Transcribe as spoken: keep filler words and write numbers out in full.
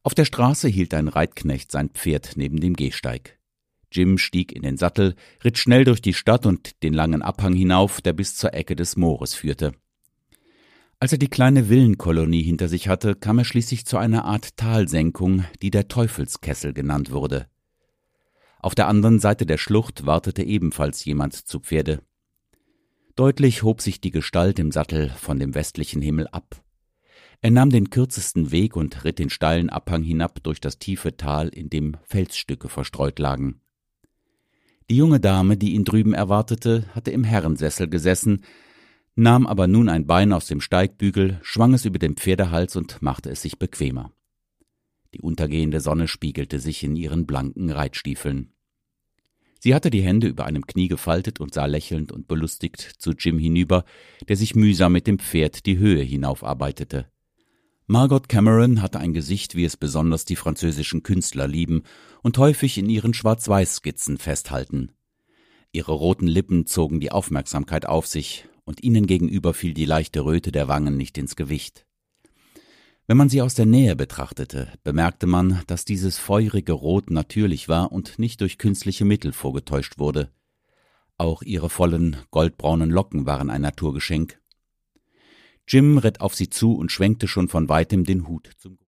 Auf der Straße hielt ein Reitknecht sein Pferd neben dem Gehsteig. Jim stieg in den Sattel, ritt schnell durch die Stadt und den langen Abhang hinauf, der bis zur Ecke des Moores führte. Als er die kleine Villenkolonie hinter sich hatte, kam er schließlich zu einer Art Talsenkung, die der Teufelskessel genannt wurde. Auf der anderen Seite der Schlucht wartete ebenfalls jemand zu Pferde. Deutlich hob sich die Gestalt im Sattel von dem westlichen Himmel ab. Er nahm den kürzesten Weg und ritt den steilen Abhang hinab durch das tiefe Tal, in dem Felsstücke verstreut lagen. Die junge Dame, die ihn drüben erwartete, hatte im Herrensessel gesessen, nahm aber nun ein Bein aus dem Steigbügel, schwang es über den Pferdehals und machte es sich bequemer. Die untergehende Sonne spiegelte sich in ihren blanken Reitstiefeln. Sie hatte die Hände über einem Knie gefaltet und sah lächelnd und belustigt zu Jim hinüber, der sich mühsam mit dem Pferd die Höhe hinaufarbeitete. Margot Cameron hatte ein Gesicht, wie es besonders die französischen Künstler lieben und häufig in ihren Schwarz-Weiß-Skizzen festhalten. Ihre roten Lippen zogen die Aufmerksamkeit auf sich, und ihnen gegenüber fiel die leichte Röte der Wangen nicht ins Gewicht. Wenn man sie aus der Nähe betrachtete, bemerkte man, dass dieses feurige Rot natürlich war und nicht durch künstliche Mittel vorgetäuscht wurde. Auch ihre vollen, goldbraunen Locken waren ein Naturgeschenk. Jim ritt auf sie zu und schwenkte schon von weitem den Hut zum